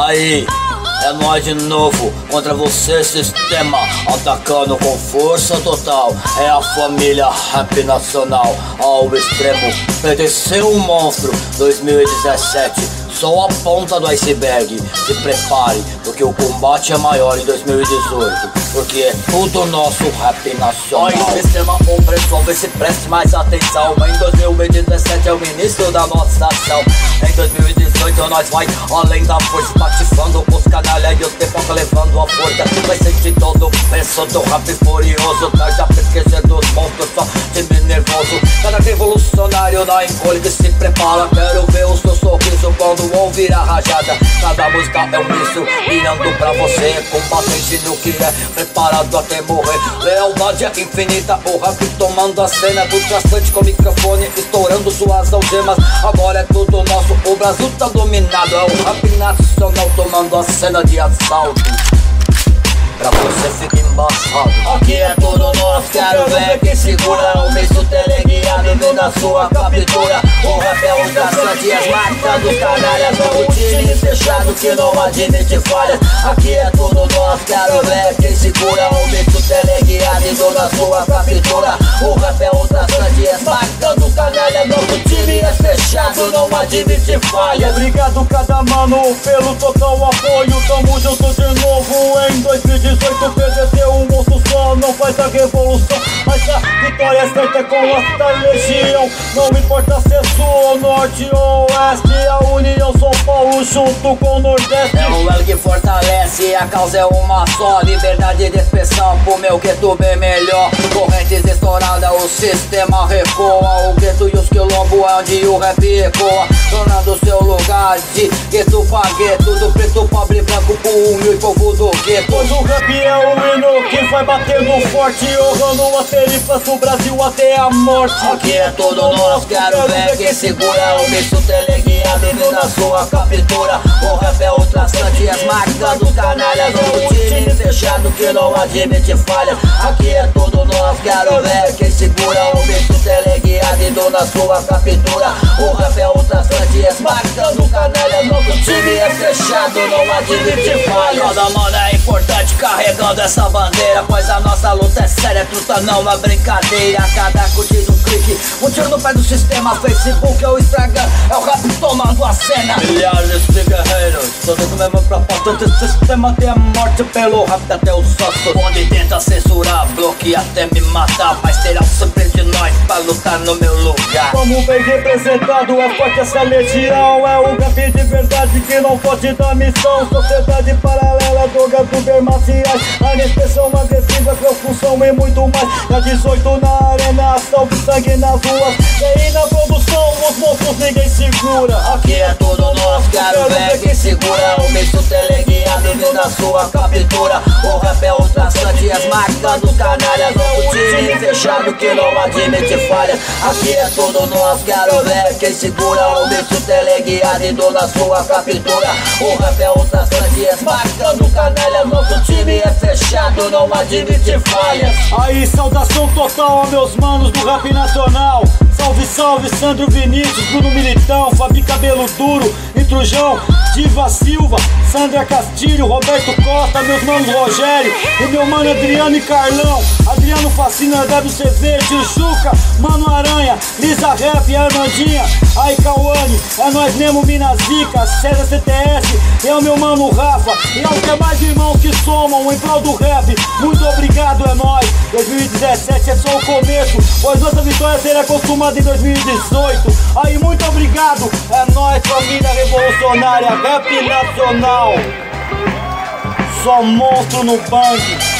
Aí, é nóis de novo, contra você sistema, atacando com força total. É a família Rap Nacional ao extremo, pertenceu um monstro. 2017, só a ponta do iceberg. Se prepare, porque o combate é maior em 2018, porque é tudo nosso Rap Nacional. Oi, sistema opressor, vê se preste mais atenção. Em 2017 é o início da nossa ação. Em 2018 nós vai além da força, patifando os canalha e o tempo levando a força. Vai sentir todo o peso do rap furioso, tarde a pesquisa dos monstros, só time nervoso. Cada revolucionário da encolhe que se prepara. Quero ver o seu sorriso quando ouvir a rajada. Cada música é um míssil mirando pra você, combatente no que é, preparado até morrer. Lealdade é infinita, o rap tomando a cena do traçante com o microfone estourando suas algemas. Agora é tudo nosso, o Brasil tá dominado. É o Rap Nacional tomando a cena de assalto. Pra você fica embaçado. Aqui é tudo nosso, quero ver quem segura. O misto teleguiado vem da sua captura. O rap é um traçante, as marcas dos canalhas. É um time fechado que não admite falhas. Aqui é tudo nosso, quero ver quem segura. O misto teleguiado vem da sua captura. O rap é um traçante, as marcas dos canalhas. Nosso time é fechado, não admite falhas. Obrigado cada mano pelo total apoio. Tamo junto de novo em 2018. PDT, um monstro só não faz a revolução, mas a vitória é certa com esta legião. Não importa se é sul, norte ou oeste, a união São Paulo junto com o Nordeste. É o elo que fortalece, a causa é uma só. Liberdade de expressão pro meu gueto bem melhor. Correntes estouradas, o sistema recoa. O gueto e os quilombos é onde o rap ecoa, tornando seu lugar de gueto pra gueto, do preto, pobre, branco, pro humilde povo do gueto. Pois o rap é o hino que vai batendo forte, honrando as tarifas do Brasil até a morte. Aqui é tudo nosso, quero ver quem segura. O bicho teleguiado vem na sua captura. O rap é o traçante, as marcas dos canalhas. O time fechado que não admite falhas. Aqui é tudo nosso, quero ver quem segura. O bicho teleguiado vem na sua captura. O rap é o traçante, as marcas dos canalhas. Nosso time é fechado, não admite falhas. Cada mano é importante carregando essa bandeira, pois a nossa luta é séria, truta não é brincadeira. Cada curtido um clique, um tiro no pé do sistema. Facebook é o Instagram, é o rap tomando a cena. Milhares de guerreiros, todos que levam pra pauta do sistema, tem a morte pelo rap até o sócio. Onde tenta censurar, bloquear até me matar, mas terá sempre de nós pra lutar no meu lugar. Como bem representado, é forte essa legião. É o rap de verdade que não foge da missão. Sociedade paralela, drogas supermaciais, a expressão agressiva, função e muito mais. É 18 na arena, salve sangue nas ruas. E aí na produção, os monstros ninguém segura. Aqui é tudo nosso, quero ver quem segura. O misto teleguiado vem da sua captura. O rap é o traçante, as marcas dos canalhas. O time fechado que não admite falhas. Aqui é tudo nosso, quero ver quem segura. O misto teleguiado vem da sua captura. O rap é o traçante, as marcas dos canalhas. Nosso time é fechado, não admite falhas. Aí, saudação total a meus manos do Rap Nacional. Salve, salve, Sandro Vinícius, Bruno Militão, Fabi Cabelo Duro, Intrujão, Diva Silva, Sandra Castilho, Roberto Costa, meus manos Rogério, e meu mano Adriano e Carlão, Adriano Facina, WCV, Tio Chuca, Mano Aranha, Lisa Rap, Armandinha, aí Cauane, é nós mesmo, Minazica, César CTS, e é o meu mano Rafa, e aos demais irmãos que somam em prol do rap. Muito obrigado, é nóis. 2017 é só o começo, pois nossa vitória será consumada em 2018. Aí, muito obrigado, é nóis, família revolucionária, Rap Nacional. Só monstro no bang.